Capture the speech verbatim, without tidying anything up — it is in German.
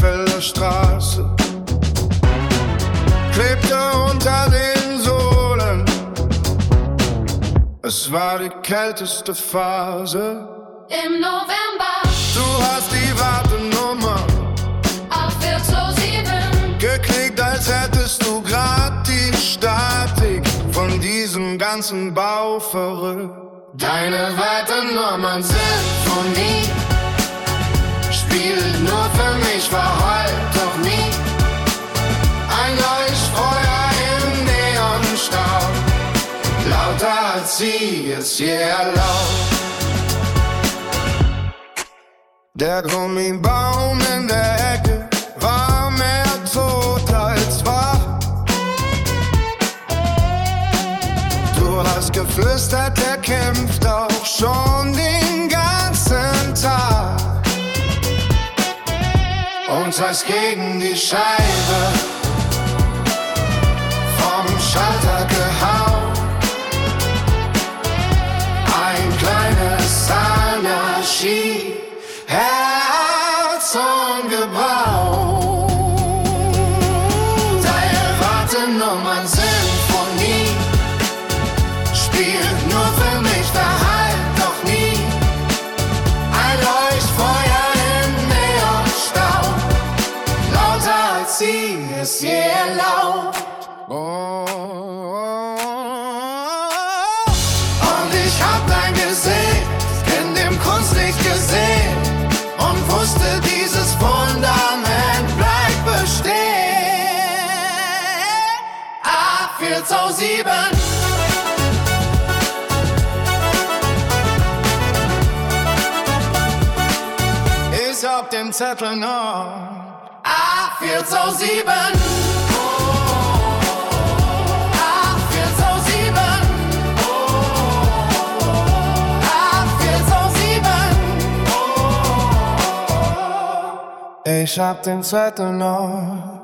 Elberfelder Straße klebte unter den Sohlen. Es war die kälteste Phase im November. Du hast die Wartenummer auf vier zwei sieben geklickt, als hättest du grad die Statik von diesem ganzen Bau verrückt. Deine Wartenummern Sinfonie spielt nur für mich, war heut doch nie ein Leuchtfeuer im Neonstaub, lauter als sie es je erlaubt. Der Gummibaum in der Ecke war mehr tot als wach. Du hast geflüstert, er kämpft auch schon den ganzen Tag und hast gegen die Scheibe vom Schalter gehauen. Ein kleines Anarchie Herz und Gebrauch. Deine Wartenummern Sinfonie spielt nur für mich, verhallt doch nie ein Leuchtfeuer im Neonstaub, lauter als sie es je erlaubt. Oh. Und ich hab dein Gesicht in dem Kunstlicht gesehen und wusste, dieses Fundament bleibt bestehen. A vier zwei sieben Ich hab den Zettel noch. A vier zwei sieben A vier zwei sieben A vier zwei sieben Ich hab den Zettel noch.